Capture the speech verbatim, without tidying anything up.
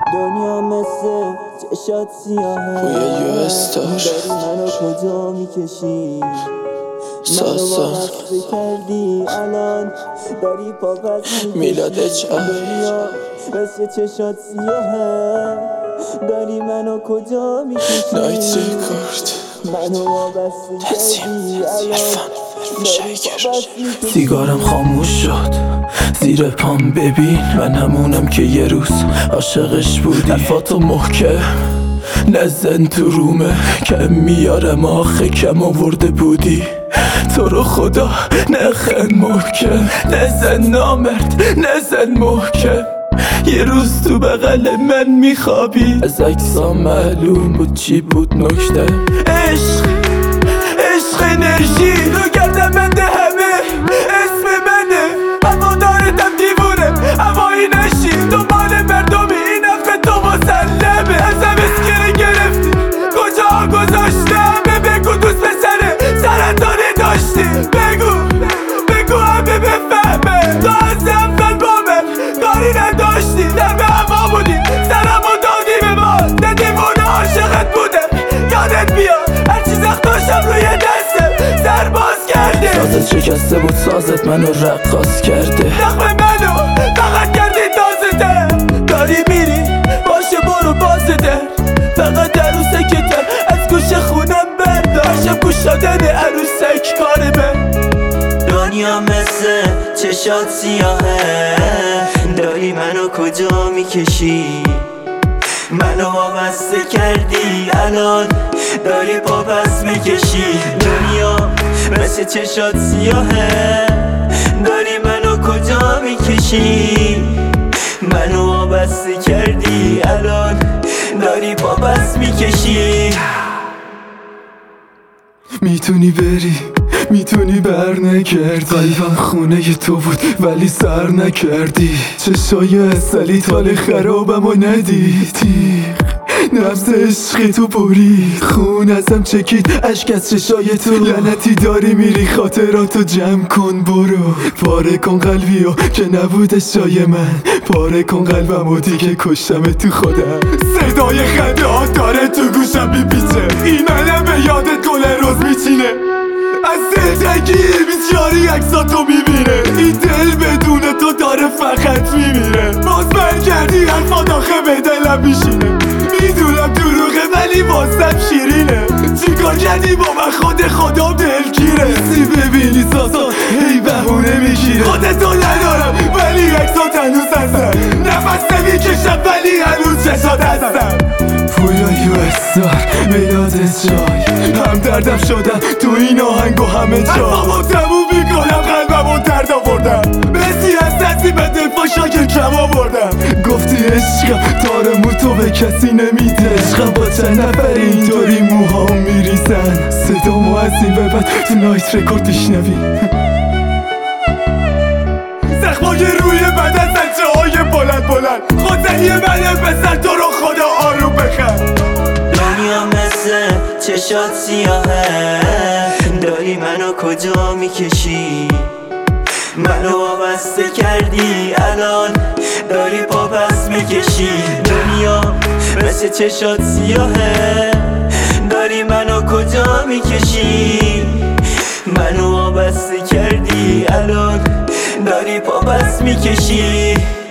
دنیا مثل چشات سیاهه، روی یو استار داری منو کجا میکشی؟ ساسا منو واسه کردی الان داری پا پس میکشی. میلاد اچار دنیا مثل چشات سیاهه، داری منو کجا میکشی؟ نایت ریکورد منو وابسته کردی الان داری پا پس میکشی. سیگارم خاموش شد زیر پام، ببین من همونم که یه روز عاشقش بودی. حرفاتو محکم نزن تو رومه، کم میارم آخه کم آورده بودی. تو رو خدا نخن محکم، نزن نامرد نزن محکم. یه روز تو بغل من میخوابی، از عکسام معلوم بود چی بود نکته. عشق عشق انرژی رو گردم بنده همه اسم منه. اما دارتم دیوونه هوایی نشی، دنبال مردمی این حرف تو مسلمه. ازم اسکره گرفتی کجا گذاشتم؟ بگو دوست پسره سرطانی داشتی، بگو بگو همه بفهمه. تو از اول با من کاری نداشتی، در به هوا بودی سرمو دادی به ما. نه دیوونه عاشقت بودم یادت بیاد، هرچی زخت داشتم روی دستم سرباز کردی. سازت شکسته بود، سازت منو رقاص کرده. نخم منو فقط کردی تازه، داری میری باشه برو بازده. فقط عروسکتم از گوش خونم بردار، شب گوش دادن عروسک کار من. دنیا مثل چشات سیاهه، داری منو کجا میکشی؟ منو وابسته کردی الان داری پا پس میکشی. دنیا مثل چشات سیاهه، داری منو کجا میکشی؟ منو وابسته کردی الان داری پا پس میکشی. میتونی بری میتونی بر نکردی، قلبم خونه تو بود ولی سر نکردی. چشای اصلی تال خرابم و ندیدی، نبض عشقی تو برید، خون ازم چکید اشک از چشای تو. لعنتی داری میری خاطراتو جمع کن، برو پاره کن قلبیو که نبوده شای من. پاره کن قلبمو دیگه کشتم تو خودم. صدای خنده ها داره تو گوشم میپیچه، این منم به یادت گل روز میچینه. از دلتنگی بیچاری عکساتو میبینه، این دل بدون تو داره فقط میمیره. باز من کردی حرفا داخل به دلم میشینه، میدونم دروغه ولی بازم شیرینه. چیکار کردی با من خود خدا دلگیره، سی ببینی ساسا هی بهونه میگیره. خودتو ندارم ولی عکسات هنوز هستم، نفس نمیکشم ولی هنوز چشات هستم. پویا یو استار میلاد جای، هم دردم شدم تو این آهنگ و همه جا. حرفامو تموم میکنم قلبمو درد آوردم، بسی از دستی به دفاشا که کم آوردم. گفتی عشقم تارمو تو به کسی نمیده، عشقم با چند نفر اینطوری موهام میریزن. صدامو از این به بعد تو نایت رکورد میشنوی. زخمای روی بدن زنچه های بلند بلند، خودزنی منه بسر تو رو خدا آروم بخند. دنیا مثل چشات سیاهه، داری منو کجا میکشی؟ منو وابسته کردی الان داری پا پس میکشی. دنیا مثل چشات سیاهه، داری منو کجا میکشی؟ منو وابسته کردی الان داری پا پس میکشی.